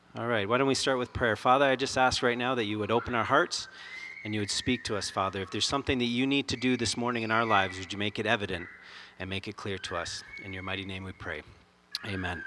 All right, why don't we start with prayer? Father, I just ask right now that you would open our hearts and you would speak to us, Father. If there's something that you need to do this morning in our lives, would you make it evident and make it clear to us? In your mighty name we pray. Amen.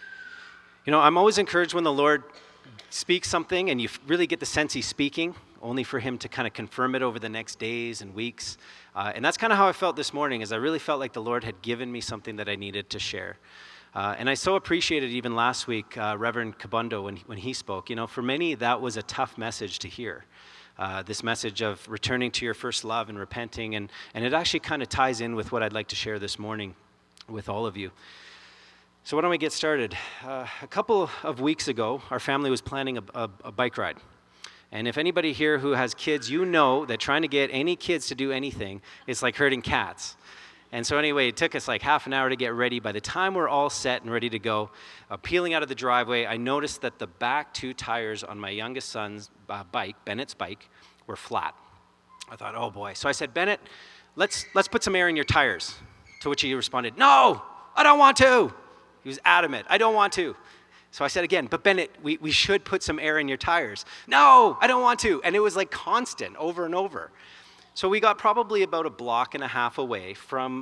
You know, I'm always encouraged when the Lord speaks something and you really get the sense he's speaking, only for him to kind of confirm it over the next days and weeks. And that's kind of how I felt this morning, is I really felt like the Lord had given me something that I needed to share. And I so appreciated even last week, Reverend Kabundo, when he spoke. You know, for many, that was a tough message to hear. This message of returning to your first love and repenting. And it actually kind of ties in with what I'd like to share this morning with all of you. So why don't we get started? A couple of weeks ago, our family was planning a bike ride. And if anybody here who has kids, you know that trying to get any kids to do anything is like herding cats. And so anyway, it took us like half an hour to get ready. By the time we're all set and ready to go, peeling out of the driveway, I noticed that the back two tires on my youngest son's bike, Bennett's bike, were flat. I thought, oh boy. So I said, Bennett, let's put some air in your tires. To which he responded, no, I don't want to. He was adamant, I don't want to. So I said again, but Bennett, we should put some air in your tires. No, I don't want to. And it was like constant, over and over. So we got probably about a block and a half away from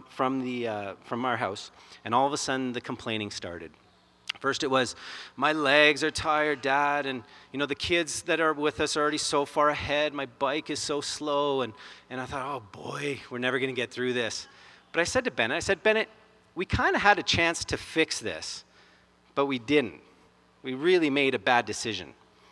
our house, and all of a sudden the complaining started. First it was, my legs are tired, Dad, and you know the kids that are with us are already so far ahead. My bike is so slow, and I thought, oh boy, we're never going to get through this. But I said to Bennett, we kind of had a chance to fix this, but we didn't. We really made a bad decision.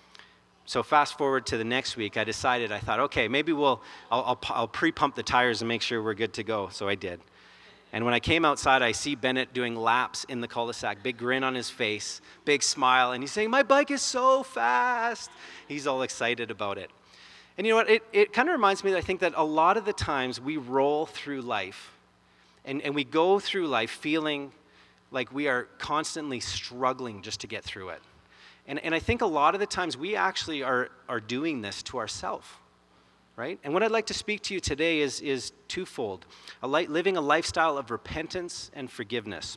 So fast forward to the next week, I thought, okay, maybe I'll pre-pump the tires and make sure we're good to go. So I did. And when I came outside, I see Bennett doing laps in the cul-de-sac, big grin on his face, big smile, and he's saying, my bike is so fast. He's all excited about it. And you know what, it kind of reminds me that I think that a lot of the times we roll through life, and we go through life feeling like we are constantly struggling just to get through it. And I think a lot of the times we actually are doing this to ourselves, right? And what I'd like to speak to you today is twofold. Living a lifestyle of repentance and forgiveness.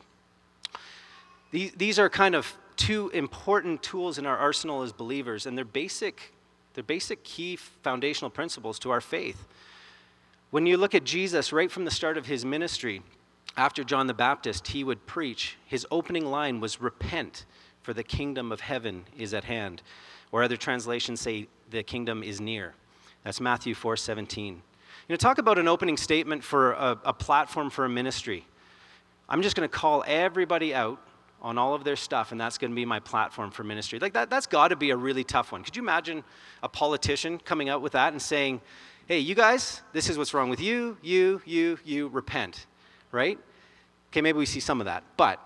These are kind of two important tools in our arsenal as believers, and they're basic key foundational principles to our faith. When you look at Jesus, right from the start of his ministry, after John the Baptist, he would preach. His opening line was, repent, for the kingdom of heaven is at hand. Or other translations say, the kingdom is near. That's Matthew 4:17. You know, talk about an opening statement for a platform for a ministry. I'm just going to call everybody out on all of their stuff, and that's going to be my platform for ministry. Like that's got to be a really tough one. Could you imagine a politician coming out with that and saying, hey, you guys, this is what's wrong with you, repent, right? Okay, maybe we see some of that. But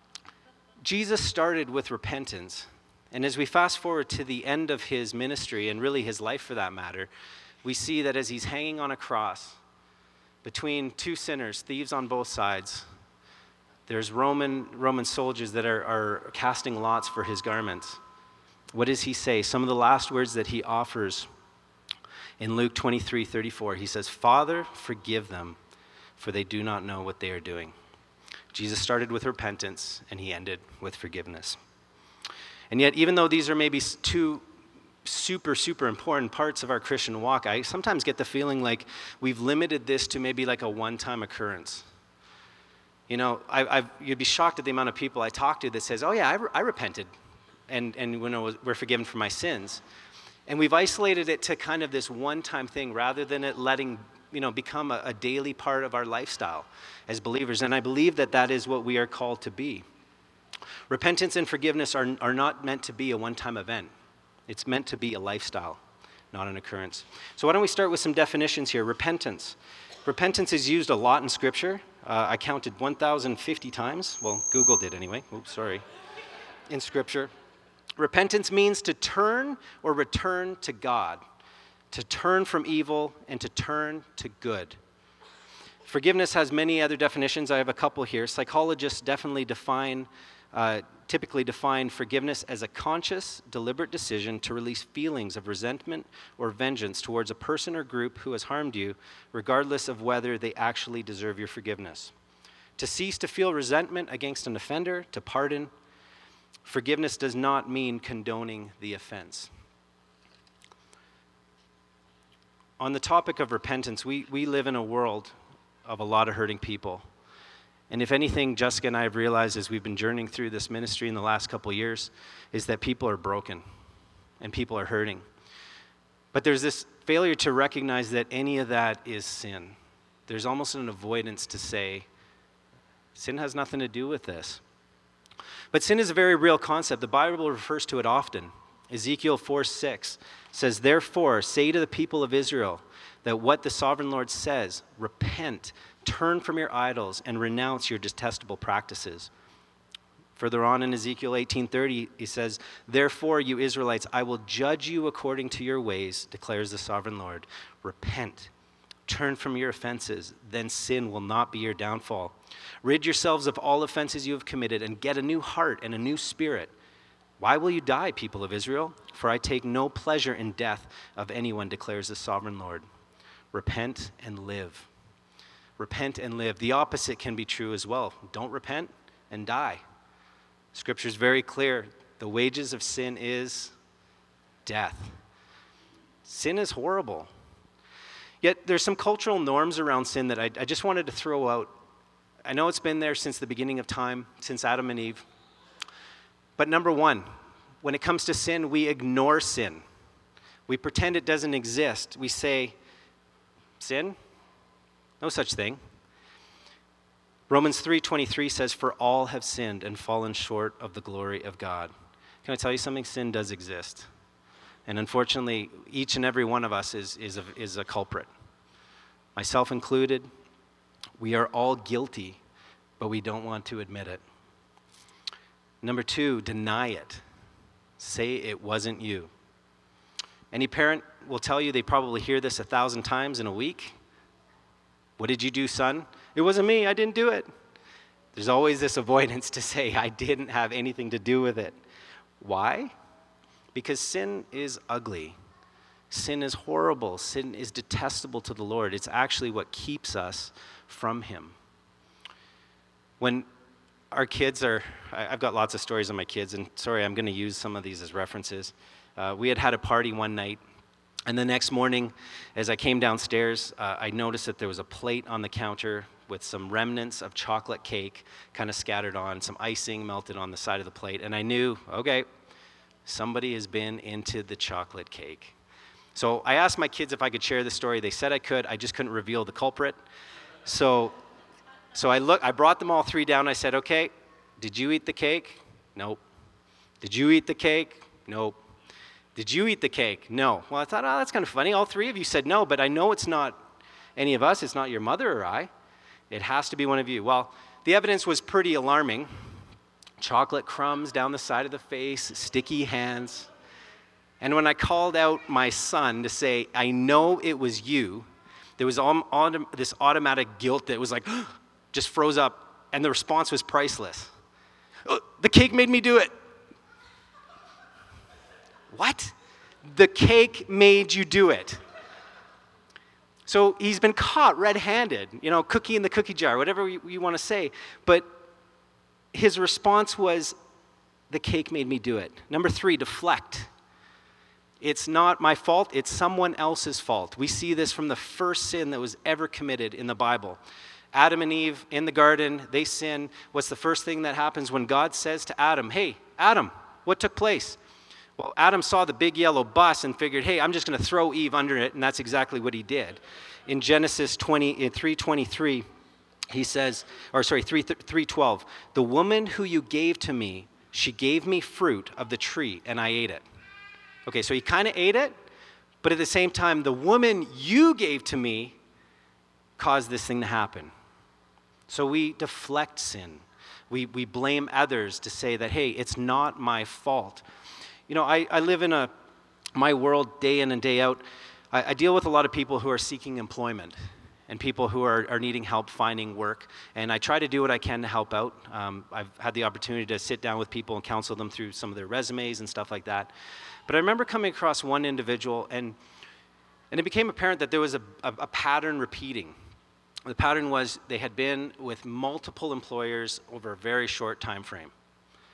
Jesus started with repentance. And as we fast forward to the end of his ministry, and really his life for that matter, we see that as he's hanging on a cross between two sinners, thieves on both sides, there's Roman soldiers that are casting lots for his garments. What does he say? Some of the last words that he offers in Luke 23:34, he says, Father, forgive them, for they do not know what they are doing. Jesus started with repentance, and he ended with forgiveness. And yet, even though these are maybe two super, super important parts of our Christian walk, I sometimes get the feeling like we've limited this to maybe like a one-time occurrence. You know, you'd be shocked at the amount of people I talk to that says, oh yeah, I repented, and we're forgiven for my sins. And we've isolated it to kind of this one-time thing rather than it letting become a daily part of our lifestyle as believers. And I believe that is what we are called to be. Repentance and forgiveness are not meant to be a one-time event. It's meant to be a lifestyle, not an occurrence. So why don't we start with some definitions here. Repentance. Repentance is used a lot in Scripture. I counted 1,050 times. Well, Google did anyway. Oops, sorry. In Scripture. Repentance means to turn or return to God. To turn from evil and to turn to good. Forgiveness has many other definitions. I have a couple here. Psychologists definitely typically define forgiveness as a conscious, deliberate decision to release feelings of resentment or vengeance towards a person or group who has harmed you, regardless of whether they actually deserve your forgiveness. To cease to feel resentment against an offender, to pardon. Forgiveness does not mean condoning the offense. On the topic of repentance, we live in a world of a lot of hurting people. And if anything, Jessica and I have realized as we've been journeying through this ministry in the last couple of years, is that people are broken and people are hurting. But there's this failure to recognize that any of that is sin. There's almost an avoidance to say, sin has nothing to do with this. But sin is a very real concept. The Bible refers to it often. Ezekiel 4:6 says, "Therefore, say to the people of Israel that what the sovereign Lord says, repent, turn from your idols, and renounce your detestable practices." Further on in Ezekiel 18:30, he says, "Therefore, you Israelites, I will judge you according to your ways, declares the sovereign Lord. Repent, turn from your offenses, then sin will not be your downfall. Rid yourselves of all offenses you have committed, and get a new heart and a new spirit. Why will you die, people of Israel? For I take no pleasure in death of anyone, declares the sovereign Lord. Repent and live." Repent and live. The opposite can be true as well. Don't repent and die. Scripture is very clear. The wages of sin is death. Sin is horrible. Yet there's some cultural norms around sin that I just wanted to throw out. I know it's been there since the beginning of time, since Adam and Eve. But number one, when it comes to sin, we ignore sin. We pretend it doesn't exist. We say, sin? No such thing. Romans 3:23 says, "For all have sinned and fallen short of the glory of God." Can I tell you something? Sin does exist. And unfortunately, each and every one of us is a culprit. Myself included. We are all guilty, but we don't want to admit it. Number two, deny it. Say it wasn't you. Any parent will tell you, they probably hear this 1,000 times in a week. "What did you do, son?" "It wasn't me, I didn't do it." There's always this avoidance to say, I didn't have anything to do with it. Why? Because sin is ugly. Sin is horrible. Sin is detestable to the Lord. It's actually what keeps us from him. When our kids I've got lots of stories on my kids, and sorry, I'm going to use some of these as references. We had a party one night, and the next morning, as I came downstairs, I noticed that there was a plate on the counter with some remnants of chocolate cake kind of scattered on, some icing melted on the side of the plate, and I knew, okay, somebody has been into the chocolate cake. So I asked my kids if I could share this story. They said I could. I just couldn't reveal the culprit. So I brought them all three down. I said, okay, did you eat the cake? Nope. Did you eat the cake? Nope. Did you eat the cake? No. Well, I thought, oh, that's kind of funny. All three of you said no, but I know it's not any of us. It's not your mother or I. It has to be one of you. Well, the evidence was pretty alarming. Chocolate crumbs down the side of the face, sticky hands. And when I called out my son to say, I know it was you, there was this automatic guilt that was like, just froze up, and the response was priceless. The cake made me do it. What? The cake made you do it. So he's been caught red-handed, cookie in the cookie jar, whatever you want to say. But his response was, the cake made me do it. Number three, deflect. It's not my fault, it's someone else's fault. We see this from the first sin that was ever committed in the Bible. Adam and Eve in the garden, they sin. What's the first thing that happens when God says to Adam, hey, Adam, what took place? Well, Adam saw the big yellow bus and figured, hey, I'm just going to throw Eve under it, and that's exactly what he did. In Genesis 3:23, he says, 3:12, the woman who you gave to me, she gave me fruit of the tree, and I ate it. Okay, so he kind of ate it, but at the same time, the woman you gave to me caused this thing to happen. So we deflect sin. We blame others to say that, hey, it's not my fault. I live in my world day in and day out. I deal with a lot of people who are seeking employment and people who are needing help finding work. And I try to do what I can to help out. I've had the opportunity to sit down with people and counsel them through some of their resumes and stuff like that. But I remember coming across one individual, and it became apparent that there was a pattern repeating. The pattern was they had been with multiple employers over a very short time frame.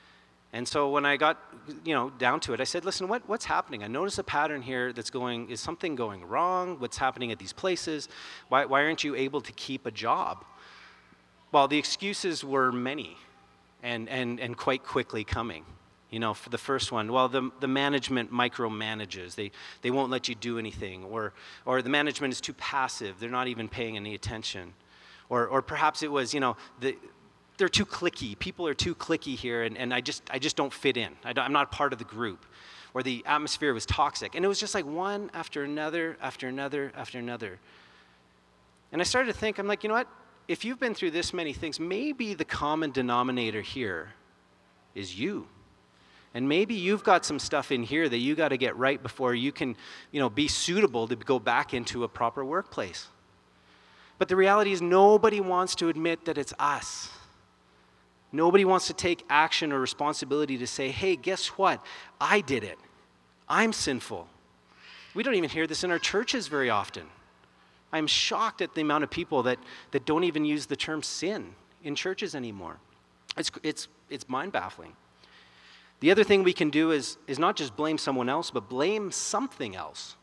And so when I got, down to it, I said, listen, what's happening? I notice a pattern here is something going wrong? What's happening at these places? Why aren't you able to keep a job? Well, the excuses were many and quite quickly coming. For the first one, well, the management micromanages. They won't let you do anything. Or the management is too passive. They're not even paying any attention. Or perhaps it was, they're too cliquey. People are too cliquey here, and I just don't fit in. I'm not part of the group. Or the atmosphere was toxic. And it was just like one after another, after another, after another. And I started to think, I'm like, you know what? If you've been through this many things, maybe the common denominator here is you. And maybe you've got some stuff in here that you got to get right before you can, be suitable to go back into a proper workplace. But the reality is nobody wants to admit that it's us. Nobody wants to take action or responsibility to say, hey, guess what? I did it. I'm sinful. We don't even hear this in our churches very often. I'm shocked at the amount of people that don't even use the term sin in churches anymore. It's mind-baffling. The other thing we can do is not just blame someone else, but blame something else.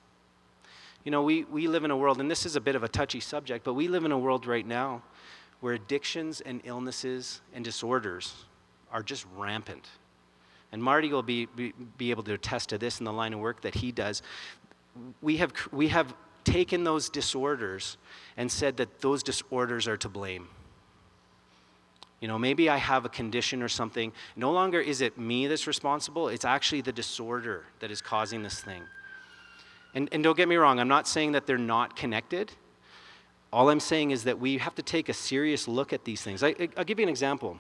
We live in a world, and this is a bit of a touchy subject, but we live in a world right now where addictions and illnesses and disorders are just rampant. And Marty will be able to attest to this in the line of work that he does. We have taken those disorders and said that those disorders are to blame. Maybe I have a condition or something. No longer is it me that's responsible. It's actually the disorder that is causing this thing. And don't get me wrong, I'm not saying that they're not connected. All I'm saying is that we have to take a serious look at these things. I'll give you an example.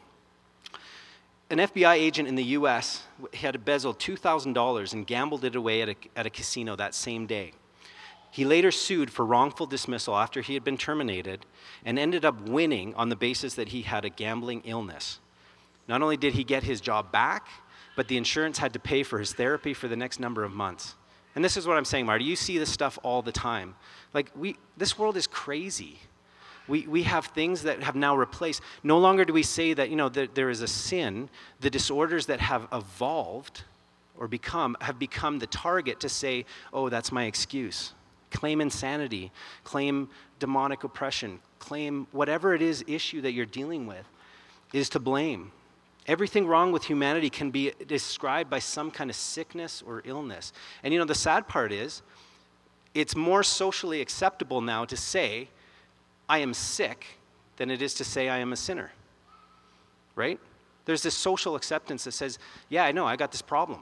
An FBI agent in the U.S. had embezzled $2,000 and gambled it away at a casino that same day. He later sued for wrongful dismissal after he had been terminated and ended up winning on the basis that he had a gambling illness. Not only did he get his job back, but the insurance had to pay for his therapy for the next number of months. And this is what I'm saying, Marty. You see this stuff all the time. This world is crazy. We have things that have now replaced. No longer do we say that, there is a sin. The disorders that have evolved or have become the target to say, oh, that's my excuse. Claim insanity, claim demonic oppression, claim whatever it is issue that you're dealing with is to blame. Everything wrong with humanity can be described by some kind of sickness or illness. And the sad part is, it's more socially acceptable now to say, I am sick, than it is to say I am a sinner. Right? There's this social acceptance that says, yeah, I know, I got this problem.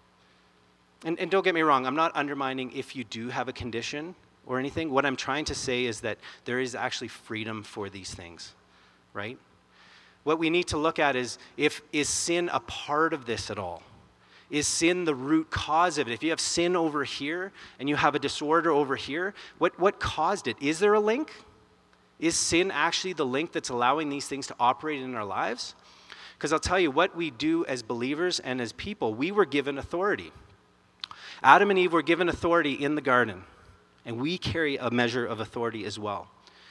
And don't get me wrong, I'm not undermining if you do have a condition or anything. What I'm trying to say is that there is actually freedom for these things, right? What we need to look at is sin a part of this at all? Is sin the root cause of it? If you have sin over here and you have a disorder over here, what caused it? Is there a link? Is sin actually the link that's allowing these things to operate in our lives? Because I'll tell you, what we do as believers and as people, we were given authority. Adam and Eve were given authority in the garden, and we carry a measure of authority as well.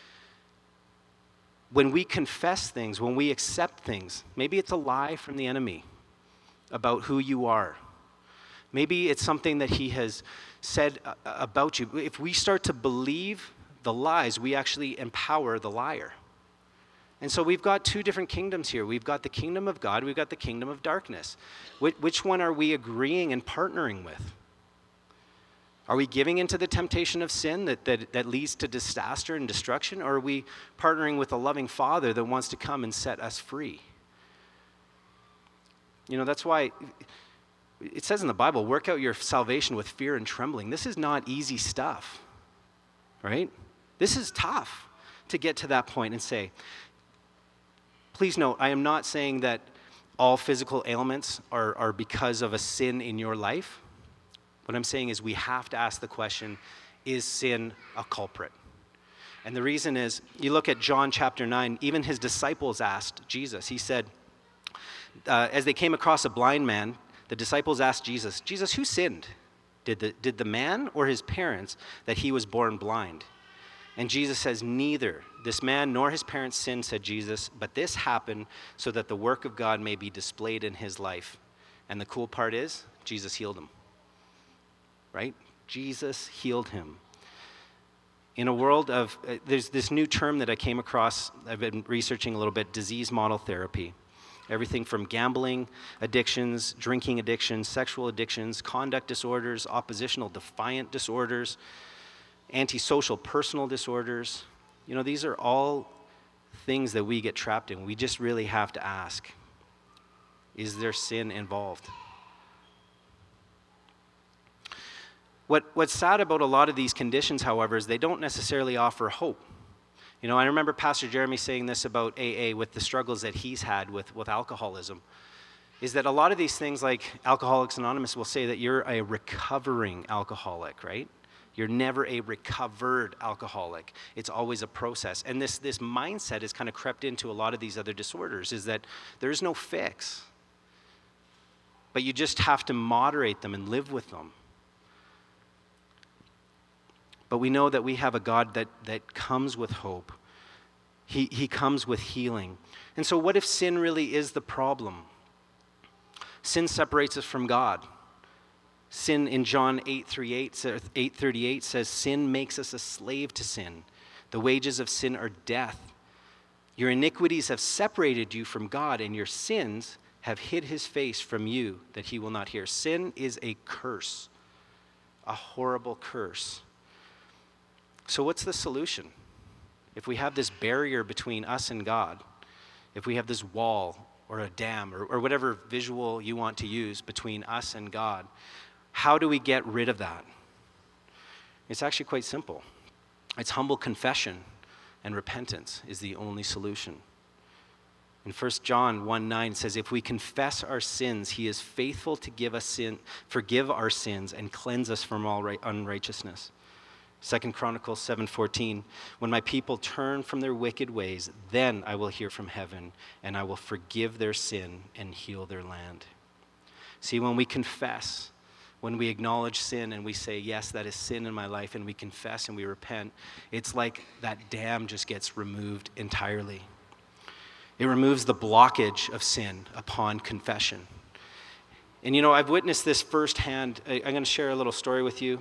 When we confess things, when we accept things, maybe it's a lie from the enemy about who you are. Maybe it's something that he has said about you. If we start to believe the lies, we actually empower the liar. And so we've got two different kingdoms here. We've got the kingdom of God, we've got the kingdom of darkness. Which one are we agreeing and partnering with? Are we giving into the temptation of sin that leads to disaster and destruction? Or are we partnering with a loving Father that wants to come and set us free? That's why it says in the Bible, work out your salvation with fear and trembling. This is not easy stuff, right? This is tough to get to that point and say, please note, I am not saying that all physical ailments are because of a sin in your life. What I'm saying is we have to ask the question, is sin a culprit? And the reason is, you look at John chapter 9, even his disciples asked Jesus. He said, as they came across a blind man, the disciples asked Jesus, Jesus, who sinned? Did the man or his parents that he was born blind? And Jesus says, neither this man nor his parents sinned, said Jesus, but this happened so that the work of God may be displayed in his life. And the cool part is, Jesus healed him. Right? Jesus healed him. In a world of, there's this new term that I came across, I've been researching a little bit, disease model therapy. Everything from gambling addictions, drinking addictions, sexual addictions, conduct disorders, oppositional defiant disorders, antisocial personal disorders. These are all things that we get trapped in. We just really have to ask, is there sin involved? What's sad about a lot of these conditions, however, is they don't necessarily offer hope. I remember Pastor Jeremy saying this about AA with the struggles that he's had with alcoholism, is that a lot of these things, like Alcoholics Anonymous will say that you're a recovering alcoholic, right? You're never a recovered alcoholic. It's always a process. And this mindset has kind of crept into a lot of these other disorders, is that there's no fix. But you just have to moderate them and live with them. But we know that we have a God that comes with hope. He comes with healing. And so what if sin really is the problem? Sin separates us from God. Sin in John 8:38 says, sin makes us a slave to sin. The wages of sin are death. Your iniquities have separated you from God, and your sins have hid his face from you that he will not hear. Sin is a curse, a horrible curse. So what's the solution? If we have this barrier between us and God, if we have this wall or a dam or whatever visual you want to use between us and God, how do we get rid of that? It's actually quite simple. It's humble confession and repentance is the only solution. In 1 John 1:9 says, if we confess our sins, he is faithful to forgive our sins and cleanse us from all unrighteousness. 2 Chronicles 7:14, when my people turn from their wicked ways, then I will hear from heaven, and I will forgive their sin and heal their land. See, when we confess, when we acknowledge sin and we say, yes, that is sin in my life, and we confess and we repent, it's like that dam just gets removed entirely. It removes the blockage of sin upon confession. And I've witnessed this firsthand. I'm going to share a little story with you.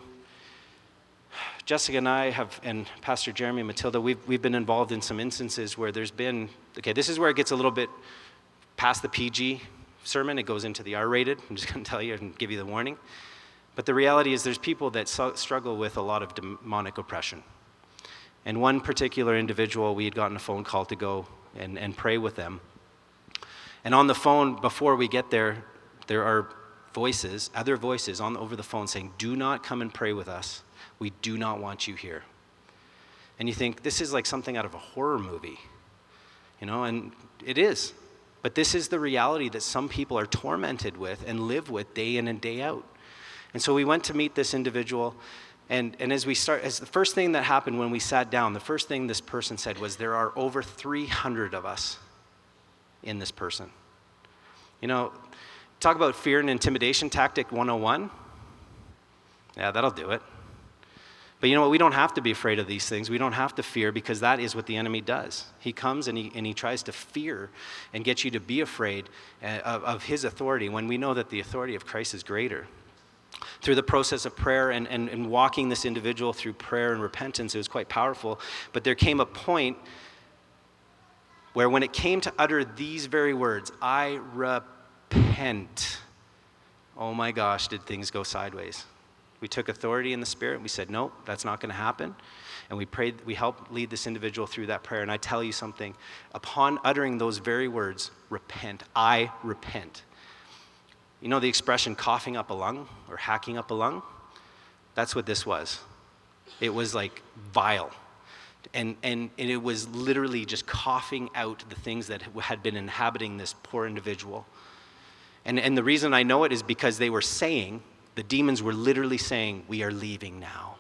Jessica and I and Pastor Jeremy and Matilda, we've been involved in some instances where there's been, this is where it gets a little bit past the PG sermon. It goes into the R-rated. I'm just going to tell you and give you the warning. But the reality is there's people that struggle with a lot of demonic oppression. And one particular individual, we had gotten a phone call to go and pray with them. And on the phone, before we get there are other voices over the phone saying, do not come and pray with us. We do not want you here. And you think, this is like something out of a horror movie, and it is. But this is the reality that some people are tormented with and live with day in and day out. And so we went to meet this individual, and as the first thing that happened when we sat down, the first thing this person said was, there are over 300 of us in this person. Talk about fear and intimidation tactic 101. Yeah, that'll do it. But you know what? We don't have to be afraid of these things. We don't have to fear, because that is what the enemy does. He comes and he tries to fear and get you to be afraid of his authority, when we know that the authority of Christ is greater. Through the process of prayer and walking this individual through prayer and repentance, it was quite powerful. But there came a point where when it came to utter these very words, I repent, oh my gosh, did things go sideways. We took authority in the Spirit, and we said, no, that's not going to happen. And we prayed, we helped lead this individual through that prayer. And I tell you something, upon uttering those very words, repent, I repent. You know the expression coughing up a lung or hacking up a lung? That's what this was. It was like vile. And it was literally just coughing out the things that had been inhabiting this poor individual. And the reason I know it is because they were saying, the demons were literally saying, we are leaving now.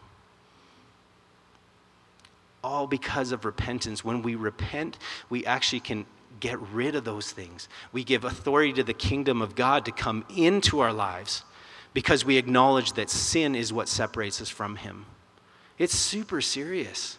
All because of repentance. When we repent, we actually can get rid of those things. We give authority to the kingdom of God to come into our lives, because we acknowledge that sin is what separates us from him. It's super serious.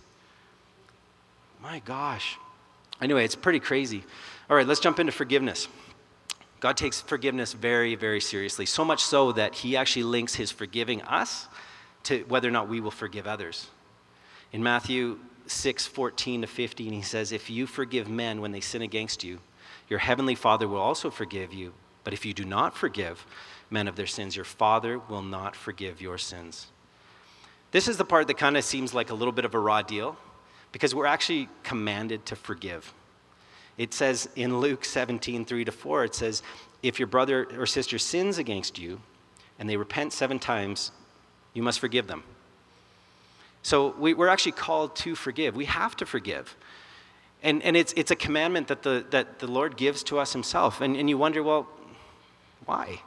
My gosh. Anyway, it's pretty crazy. All right, let's jump into forgiveness. God takes forgiveness very, very seriously, so much so that he actually links his forgiving us to whether or not we will forgive others. In Matthew 6:14-15, he says, if you forgive men when they sin against you, your heavenly Father will also forgive you. But if you do not forgive men of their sins, your Father will not forgive your sins. This is the part that kind of seems like a little bit of a raw deal, because we're actually commanded to forgive. It says in Luke 17:3-4, it says, if your brother or sister sins against you and they repent 7 times, you must forgive them. So we're actually called to forgive. We have to forgive. And it's a commandment that the Lord gives to us himself. And you wonder, well, why?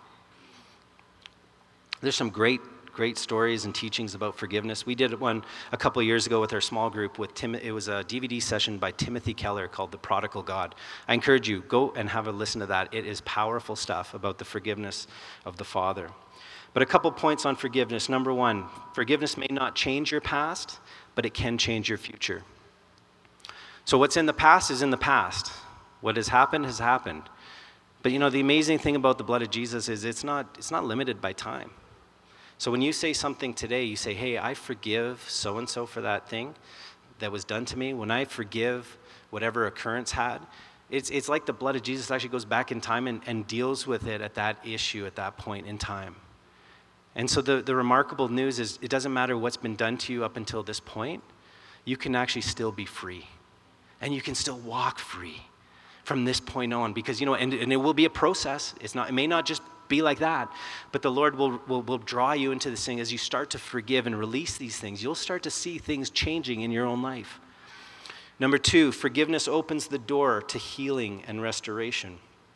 There's some great stories and teachings about forgiveness. We did one a couple of years ago with our small group. It was a DVD session by Timothy Keller called The Prodigal God. I encourage you, go and have a listen to that. It is powerful stuff about the forgiveness of the Father. But a couple points on forgiveness. Number 1, forgiveness may not change your past, but it can change your future. So what's in the past is in the past. What has happened has happened. But the amazing thing about the blood of Jesus is it's not limited by time. So when you say something today, you say, hey, I forgive so-and-so for that thing that was done to me. When I forgive whatever occurrence had, it's like the blood of Jesus actually goes back in time and deals with it at that issue at that point in time. And so the remarkable news is it doesn't matter what's been done to you up until this point, you can actually still be free. And you can still walk free from this point on, because, and it will be a process. It may not just be like that, but the Lord will draw you into this thing. As you start to forgive and release these things, you'll start to see things changing in your own life. Number 2, forgiveness opens the door to healing and restoration.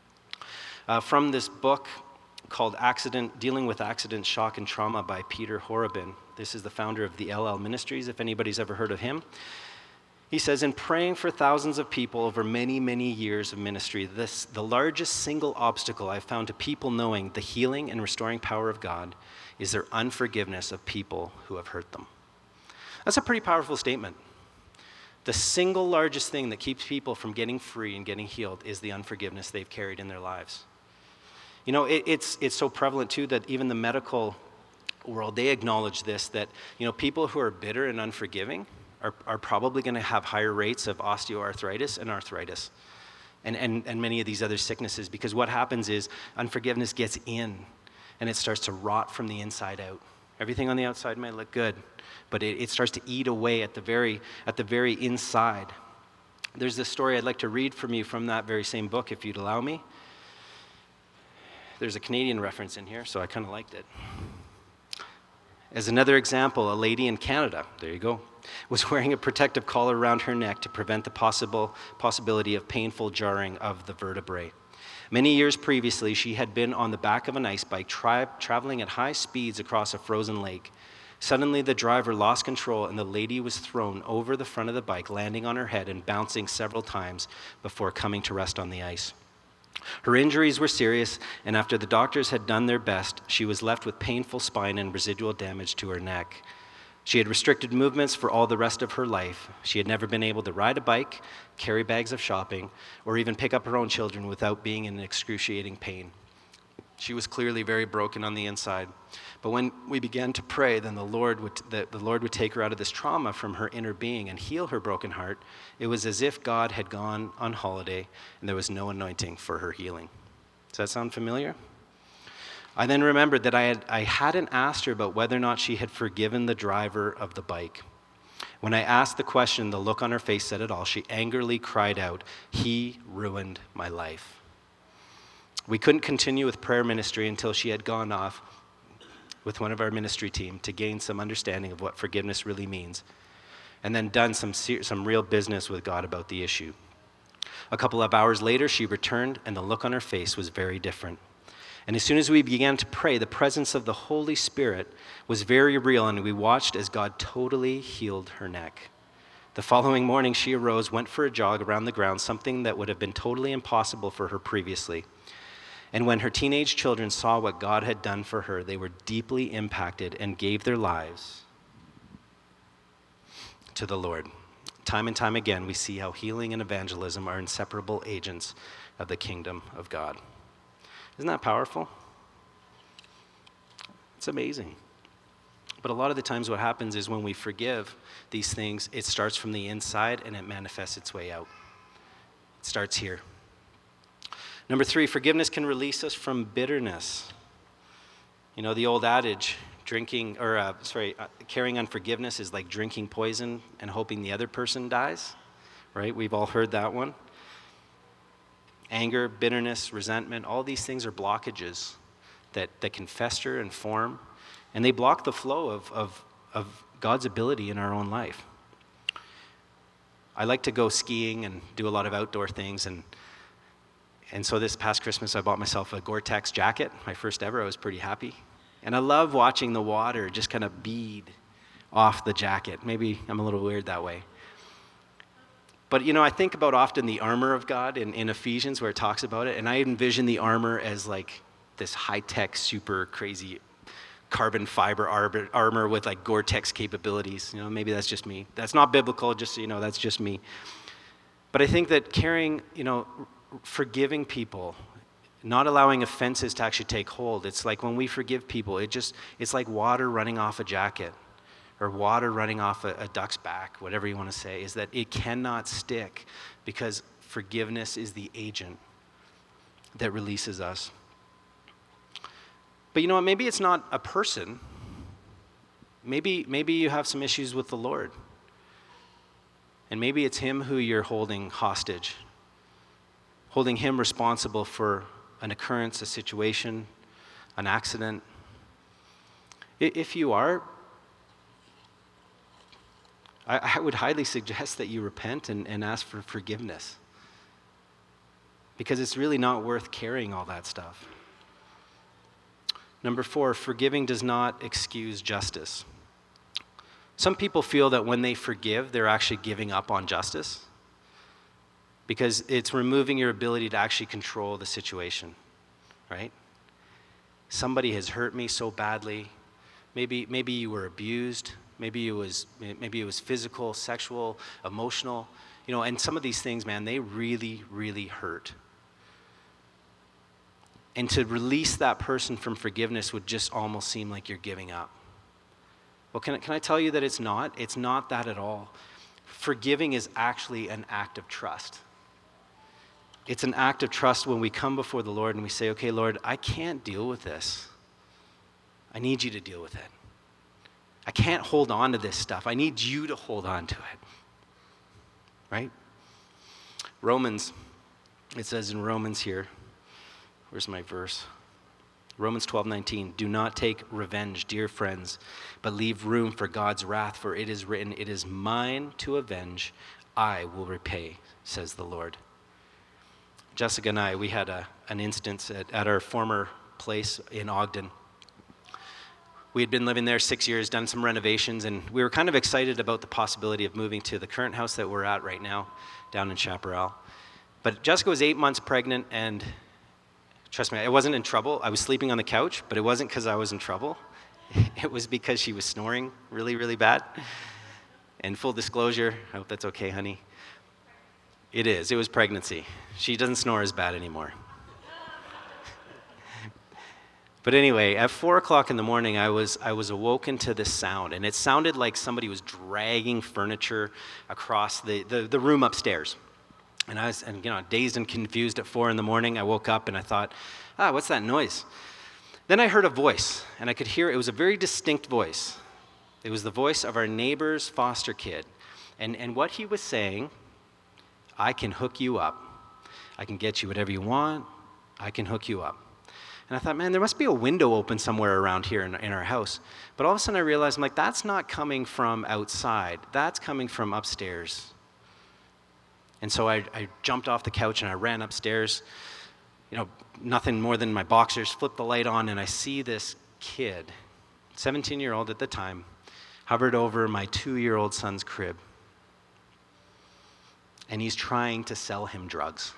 From this book called Dealing with Accident, Shock, and Trauma by Peter Horobin. This is the founder of the LL Ministries, if anybody's ever heard of him. He says, in praying for thousands of people over many, many years of ministry, the largest single obstacle I've found to people knowing the healing and restoring power of God is their unforgiveness of people who have hurt them. That's a pretty powerful statement. The single largest thing that keeps people from getting free and getting healed is the unforgiveness they've carried in their lives. It's so prevalent too that even the medical world, they acknowledge this, that people who are bitter and unforgiving are probably going to have higher rates of osteoarthritis and arthritis and many of these other sicknesses, because what happens is unforgiveness gets in and it starts to rot from the inside out. Everything on the outside might look good, but it starts to eat away at the very inside. There's this story I'd like to read from you from that very same book, if you'd allow me. There's a Canadian reference in here, so I kind of liked it. As another example, a lady in Canada, there you go, was wearing a protective collar around her neck to prevent the possibility of painful jarring of the vertebrae. Many years previously, she had been on the back of an ice bike traveling at high speeds across a frozen lake. Suddenly, the driver lost control and the lady was thrown over the front of the bike, landing on her head and bouncing several times before coming to rest on the ice. Her injuries were serious, and after the doctors had done their best, she was left with painful spine and residual damage to her neck. She had restricted movements for all the rest of her life. She had never been able to ride a bike, carry bags of shopping, or even pick up her own children without being in excruciating pain. She was clearly very broken on the inside. But when we began to pray, then the Lord would take her out of this trauma from her inner being and heal her broken heart. It was as if God had gone on holiday and there was no anointing for her healing. Does that sound familiar? I then remembered that I hadn't asked her about whether or not she had forgiven the driver of the bike. When I asked the question, the look on her face said it all. She angrily cried out, "He ruined my life." We couldn't continue with prayer ministry until she had gone off with one of our ministry team to gain some understanding of what forgiveness really means, and then done some real business with God about the issue. A couple of hours later, she returned, and the look on her face was very different. And as soon as we began to pray, the presence of the Holy Spirit was very real, and we watched as God totally healed her neck. The following morning, she arose, went for a jog around the grounds, something that would have been totally impossible for her previously. And when her teenage children saw what God had done for her, they were deeply impacted and gave their lives to the Lord. Time and time again, we see how healing and evangelism are inseparable agents of the kingdom of God. Isn't that powerful? It's amazing. But a lot of the times what happens is when we forgive these things, it starts from the inside and it manifests its way out. It starts here. Number 3, forgiveness can release us from bitterness. You know, the old adage, carrying unforgiveness is like drinking poison and hoping the other person dies, right? We've all heard that one. Anger, bitterness, resentment, all these things are blockages that can fester and form, and they block the flow of God's ability in our own life. I like to go skiing and do a lot of outdoor things, and so this past Christmas I bought myself a Gore-Tex jacket, my first ever. I was pretty happy. And I love watching the water just kind of bead off the jacket. Maybe I'm a little weird that way. But, you know, I think about often the armor of God in Ephesians where it talks about it, and I envision the armor as like this high-tech, super crazy carbon fiber armor with like Gore-Tex capabilities. You know, maybe that's just me. That's not biblical, just so you know, that's just me. But I think that forgiving people, not allowing offenses to actually take hold, it's like when we forgive people, it's like water running off a jacket or water running off a duck's back, whatever you want to say, is that it cannot stick because forgiveness is the agent that releases us. But you know what, maybe it's not a person. Maybe you have some issues with the Lord. And maybe it's him who you're holding hostage, holding him responsible for an occurrence, a situation, an accident. If you are, I would highly suggest that you repent and ask for forgiveness, because it's really not worth carrying all that stuff. Number 4, forgiving does not excuse justice. Some people feel that when they forgive, they're actually giving up on justice, because it's removing your ability to actually control the situation, right? Somebody has hurt me so badly. Maybe you were abused. Maybe it was physical, sexual, emotional. You know, and some of these things, man, they really, really hurt. And to release that person from forgiveness would just almost seem like you're giving up. Well, can I tell you that it's not? It's not that at all. Forgiving is actually an act of trust. It's an act of trust when we come before the Lord and we say, okay, Lord, I can't deal with this. I need you to deal with it. I can't hold on to this stuff. I need you to hold on to it. Right? Romans, it says in Romans here, where's my verse? Romans 12:19, do not take revenge, dear friends, but leave room for God's wrath, for it is written, it is mine to avenge, I will repay, says the Lord. Jessica and I, we had an instance at our former place in Ogden. We had been living there 6 years, done some renovations, and we were kind of excited about the possibility of moving to the current house that we're at right now, down in Chaparral. But Jessica was 8 months pregnant, and trust me, I wasn't in trouble. I was sleeping on the couch, but it wasn't because I was in trouble. It was because she was snoring really, really bad. And full disclosure, I hope that's okay, honey. It is. It was pregnancy. She doesn't snore as bad anymore. But anyway, at 4 o'clock in the morning, I was awoken to this sound, and it sounded like somebody was dragging furniture across the room upstairs. And I was, dazed and confused at 4 in the morning. I woke up and I thought, what's that noise? Then I heard a voice, and I could hear it was a very distinct voice. It was the voice of our neighbor's foster kid. And what he was saying, I can hook you up. I can get you whatever you want. I can hook you up. And I thought, man, there must be a window open somewhere around here in our house. But all of a sudden I realized, I'm like, that's not coming from outside. That's coming from upstairs. And so I jumped off the couch and I ran upstairs, nothing more than my boxers, flipped the light on, and I see this kid, 17-year-old at the time, hovered over my 2-year-old son's crib. And he's trying to sell him drugs.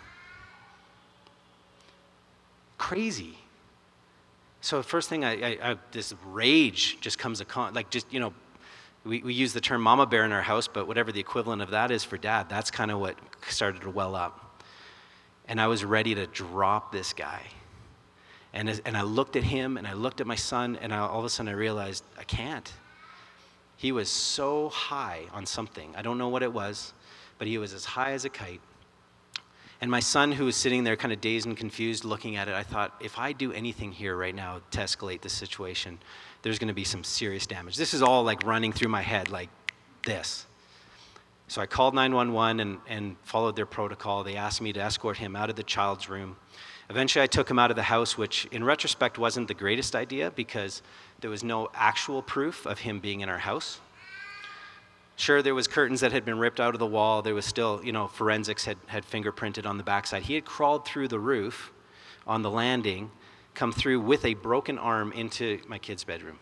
Crazy. So the first thing, this rage just comes, we use the term mama bear in our house, but whatever the equivalent of that is for dad, that's kind of what started to well up. And I was ready to drop this guy. And I looked at him, and I looked at my son, and all of a sudden I realized I can't. He was so high on something. I don't know what it was, but he was as high as a kite. And my son, who was sitting there kind of dazed and confused looking at it, I thought, if I do anything here right now to escalate this situation, there's going to be some serious damage. This is all like running through my head like this. So I called 911 and followed their protocol. They asked me to escort him out of the child's room. Eventually, I took him out of the house, which in retrospect wasn't the greatest idea because there was no actual proof of him being in our house. Sure, there was curtains that had been ripped out of the wall. There was still, forensics had fingerprinted on the backside. He had crawled through the roof on the landing, come through with a broken arm into my kid's bedroom.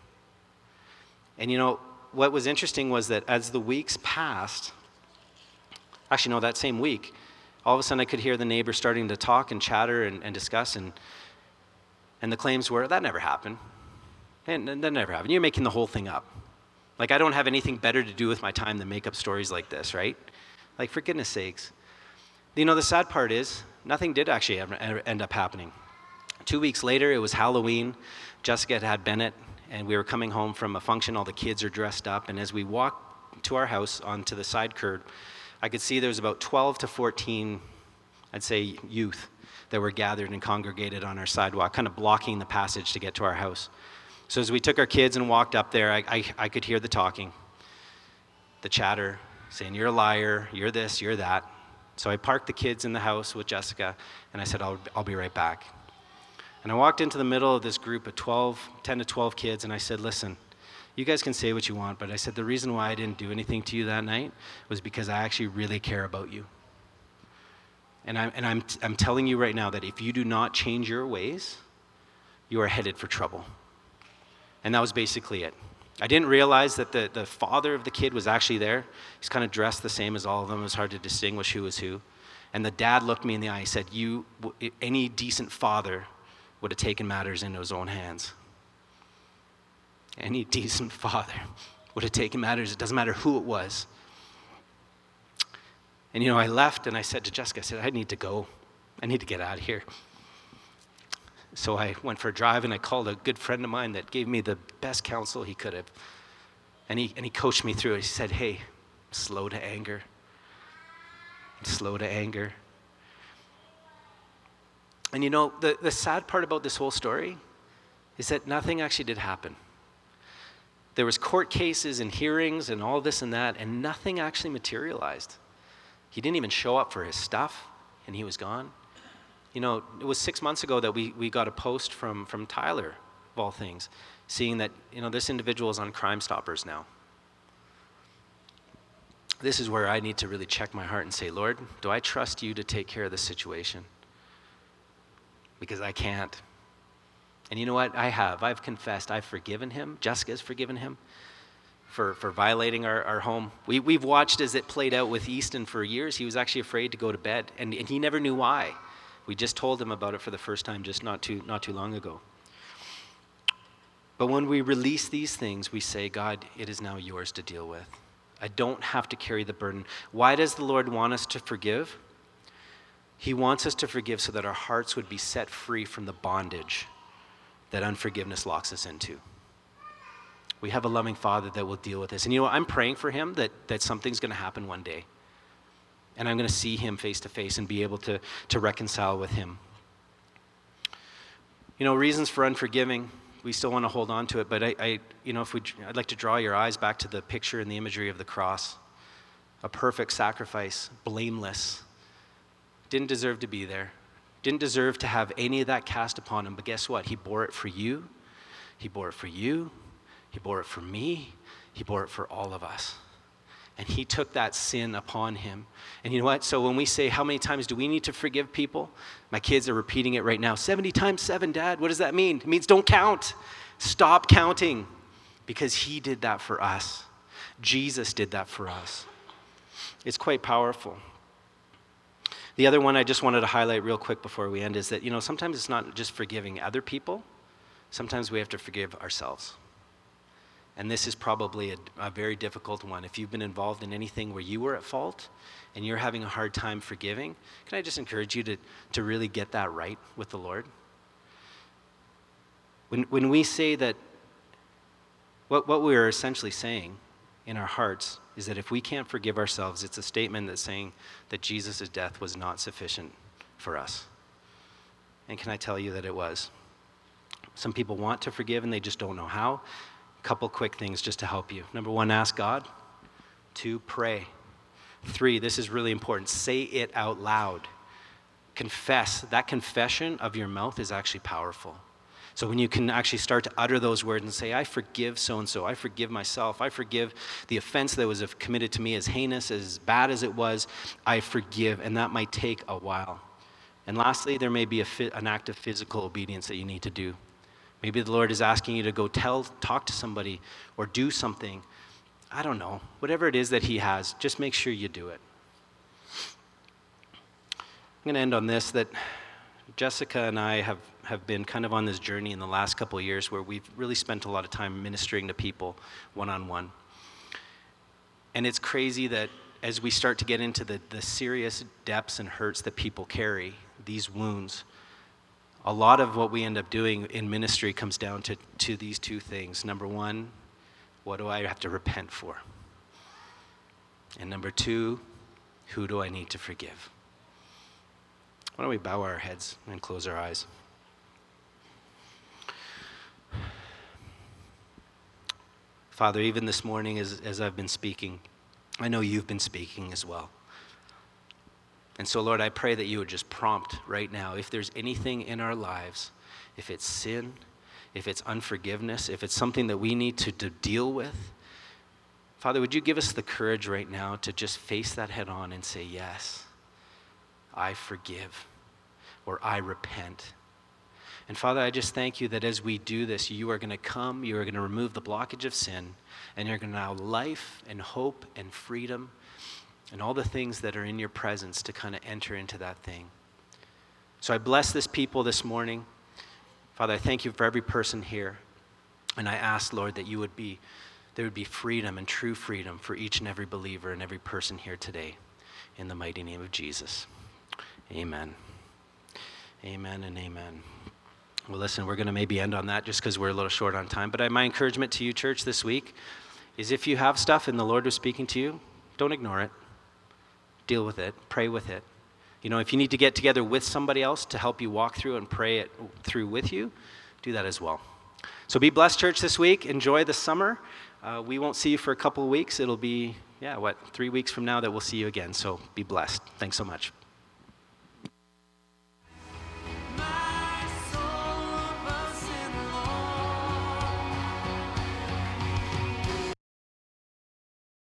And what was interesting was that as the weeks passed, actually no, that same week, all of a sudden I could hear the neighbors starting to talk and chatter and discuss, and the claims were, that never happened. And that never happened. You're making the whole thing up. Like, I don't have anything better to do with my time than make up stories like this, right? Like, for goodness sakes. The sad part is, nothing did actually ever end up happening. 2 weeks later, it was Halloween. Jessica had Bennett, and we were coming home from a function. All the kids are dressed up, and as we walked to our house onto the side curb, I could see there was about 12 to 14, I'd say, youth that were gathered and congregated on our sidewalk, kind of blocking the passage to get to our house. So as we took our kids and walked up there, I could hear the talking, the chatter, saying, you're a liar, you're this, you're that. So I parked the kids in the house with Jessica, and I said, I'll be right back. And I walked into the middle of this group of 10 to 12 kids, and I said, listen, you guys can say what you want, but I said, the reason why I didn't do anything to you that night was because I actually really care about you. And I'm telling you right now that if you do not change your ways, you are headed for trouble. And that was basically it. I didn't realize that the father of the kid was actually there. He's kind of dressed the same as all of them. It was hard to distinguish who was who. And the dad looked me in the eye and said, any decent father would have taken matters into his own hands. Any decent father would have taken matters. It doesn't matter who it was. And I left and I said to Jessica, I said, I need to go. I need to get out of here. So I went for a drive, and I called a good friend of mine that gave me the best counsel he could have. And he coached me through it. He said, hey, slow to anger. Slow to anger. And the sad part about this whole story is that nothing actually did happen. There was court cases and hearings and all this and that, and nothing actually materialized. He didn't even show up for his stuff, and he was gone. It was 6 months ago that we got a post from Tyler, of all things, seeing that, this individual is on Crime Stoppers now. This is where I need to really check my heart and say, Lord, do I trust you to take care of this situation? Because I can't. And you know what? I've confessed. I've forgiven him. Jessica's forgiven him for violating our home. We've watched as it played out with Easton for years. He was actually afraid to go to bed, and he never knew why. We just told him about it for the first time just not too long ago. But when we release these things, we say, God, it is now yours to deal with. I don't have to carry the burden. Why does the Lord want us to forgive? He wants us to forgive so that our hearts would be set free from the bondage that unforgiveness locks us into. We have a loving Father that will deal with this. And I'm praying for him that something's going to happen one day. And I'm going to see him face to face and be able to reconcile with him. Reasons for unforgiving, we still want to hold on to it, but I'd like to draw your eyes back to the picture and the imagery of the cross. A perfect sacrifice, blameless. Didn't deserve to be there. Didn't deserve to have any of that cast upon him, but guess what? He bore it for you. He bore it for you. He bore it for me. He bore it for all of us. And he took that sin upon him. And you know what? So when we say, how many times do we need to forgive people? My kids are repeating it right now. 70 times 7, Dad. What does that mean? It means don't count. Stop counting. Because he did that for us. Jesus did that for us. It's quite powerful. The other one I just wanted to highlight real quick before we end is that, sometimes it's not just forgiving other people. Sometimes we have to forgive ourselves. And this is probably a very difficult one. If you've been involved in anything where you were at fault and you're having a hard time forgiving, can I just encourage you to really get that right with the Lord? When we say that, what we're essentially saying in our hearts is that if we can't forgive ourselves, it's a statement that's saying that Jesus' death was not sufficient for us. And can I tell you that it was? Some people want to forgive and they just don't know how. A couple quick things just to help you. Number 1, ask God. 2, pray. 3, this is really important, say it out loud. Confess. That confession of your mouth is actually powerful. So when you can actually start to utter those words and say, I forgive so-and-so, I forgive myself, I forgive the offense that was committed to me, as heinous, as bad as it was, I forgive, and that might take a while. And lastly, there may be an act of physical obedience that you need to do. Maybe the Lord is asking you to go talk to somebody or do something. I don't know. Whatever it is that he has, just make sure you do it. I'm going to end on this, that Jessica and I have been kind of on this journey in the last couple of years where we've really spent a lot of time ministering to people one-on-one. And it's crazy that as we start to get into the serious depths and hurts that people carry, these wounds, a lot of what we end up doing in ministry comes down to these 2 things. Number 1, what do I have to repent for? And number 2, who do I need to forgive? Why don't we bow our heads and close our eyes? Father, even this morning as I've been speaking, I know you've been speaking as well. And so, Lord, I pray that you would just prompt right now, if there's anything in our lives, if it's sin, if it's unforgiveness, if it's something that we need to deal with, Father, would you give us the courage right now to just face that head on and say, yes, I forgive, or I repent. And Father, I just thank you that as we do this, you are going to come, you are going to remove the blockage of sin, and you're going to allow life and hope and freedom and all the things that are in your presence to kind of enter into that thing. So I bless this people this morning. Father, I thank you for every person here. And I ask, Lord, that there would be freedom and true freedom for each and every believer and every person here today. In the mighty name of Jesus. Amen. Amen and amen. Well, listen, we're going to maybe end on that just because we're a little short on time. But my encouragement to you, church, this week is if you have stuff and the Lord was speaking to you, don't ignore it. Deal with it. Pray with it. You know, if you need to get together with somebody else to help you walk through and pray it through with you, do that as well. So be blessed, church, this week. Enjoy the summer. We won't see you for a couple of weeks. It'll be, 3 weeks from now that we'll see you again. So be blessed. Thanks so much.